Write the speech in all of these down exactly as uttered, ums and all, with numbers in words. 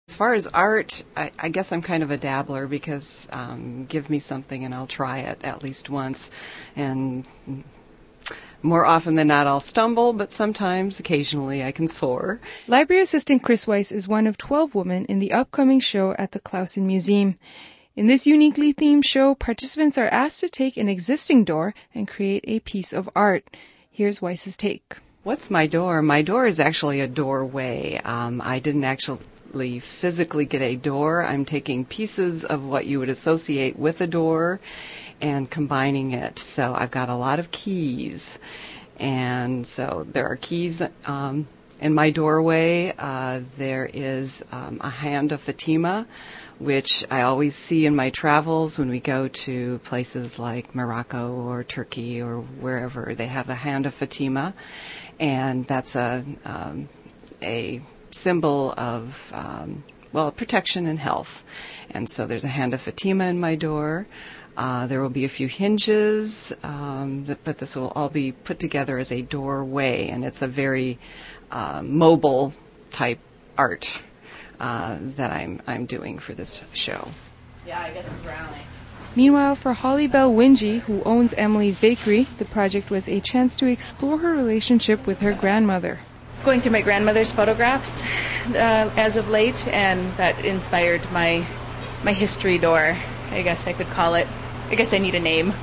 As far as art, I, I guess I'm kind of a dabbler because um, give me something and I'll try it at least once. And more often than not, I'll stumble, but sometimes, occasionally, I can soar. Library assistant Chris Weiss is one of twelve women in the upcoming show at the Clausen Museum. In this uniquely themed show, participants are asked to take an existing door and create a piece of art. Here's Weiss's take. What's my door? My door is actually a doorway. Um, I didn't actually physically get a door. I'm taking pieces of what you would associate with a door and combining it. So I've got a lot of keys. And so there are keys um, in my doorway. Uh, there is um, a hand of Fatima, which I always see in my travels when we go to places like Morocco or Turkey or wherever. They have a hand of Fatima, and that's a um, a symbol of, um, well, protection and health. And so there's a hand of Fatima in my door. Uh, there will be a few hinges, um, that, but this will all be put together as a doorway, and it's a very uh, mobile type art uh, that I'm I'm doing for this show. Yeah, I guess it's drowning. Meanwhile, for Holly Bell Wingy, who owns Emily's Bakery, the project was a chance to explore her relationship with her grandmother. Going through my grandmother's photographs uh, as of late, and that inspired my my history door, I guess I could call it. I guess I need a name.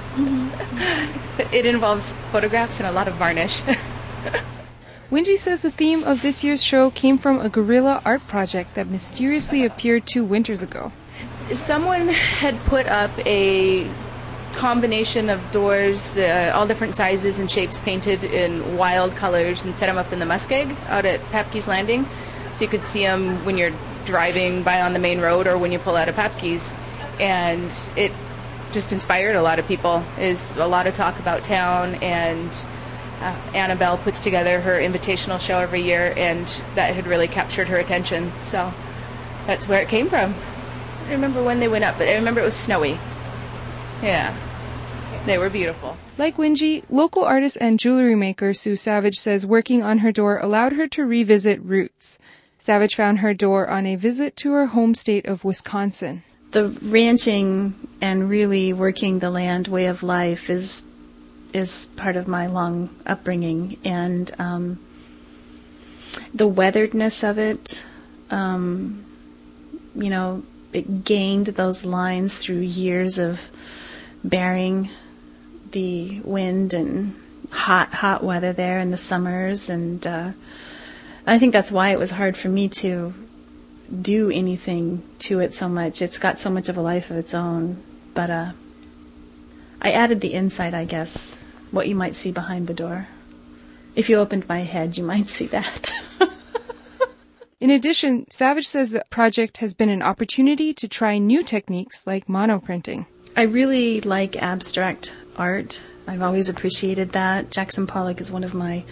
Mm-hmm. It involves photographs and a lot of varnish. Wingy says the theme of this year's show came from a guerrilla art project that mysteriously appeared two winters ago. Someone had put up a combination of doors, uh, all different sizes and shapes, painted in wild colors, and set them up in the muskeg out at Papke's Landing, so you could see them when you're driving by on the main road or when you pull out of Papke's. And it just inspired a lot of people. Is a lot of talk about town, and uh, Annabelle puts together her invitational show every year, and that had really captured her attention. So that's where it came from. I don't remember when they went up, but I remember it was snowy. Yeah, they were beautiful. Like Wingy, local artist and jewelry maker Sue Savage says working on her door allowed her to revisit roots. Savage found her door on a visit to her home state of Wisconsin. The ranching and really working the land way of life is is part of my long upbringing, and um, the weatheredness of it, um, you know, it gained those lines through years of bearing the wind and hot, hot weather there in the summers, and uh, I think that's why it was hard for me to do anything to it so much. It's got so much of a life of its own, but uh, I added the inside, I guess, what you might see behind the door. If you opened my head, you might see that. In addition, Savage says the project has been an opportunity to try new techniques like monoprinting. I really like abstract art. I've always appreciated that. Jackson Pollock is one of my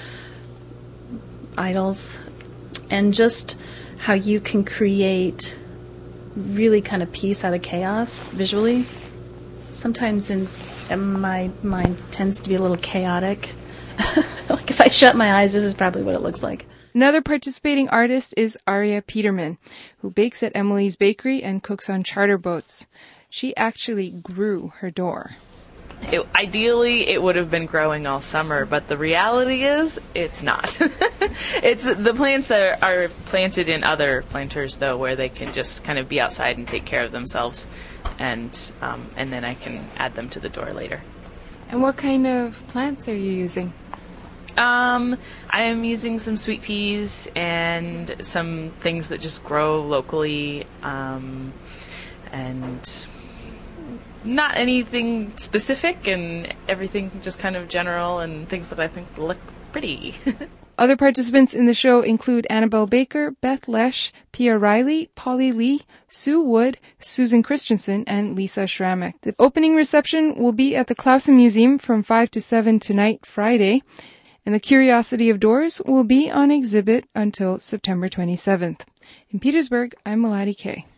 idols. And just how you can create really kind of peace out of chaos visually. Sometimes in, in my mind tends to be a little chaotic. Like if I shut my eyes, this is probably what it looks like. Another participating artist is Aria Peterman, who bakes at Emily's Bakery and cooks on charter boats. She actually grew her door. It, ideally, it would have been growing all summer, but the reality is it's not. It's the plants are, are planted in other planters, though, where they can just kind of be outside and take care of themselves, and um, and then I can add them to the door later. And what kind of plants are you using? Um, I am using some sweet peas and some things that just grow locally, um, and not anything specific, and everything just kind of general and things that I think look pretty. Other participants in the show include Annabelle Baker, Beth Lesh, Pia Riley, Polly Lee, Sue Wood, Susan Christensen, and Lisa Schramek. The opening reception will be at the Clausen Museum from five to seven tonight, Friday. And the Curiosity of Doors will be on exhibit until September twenty-seventh. In Petersburg, I'm Melody Kay.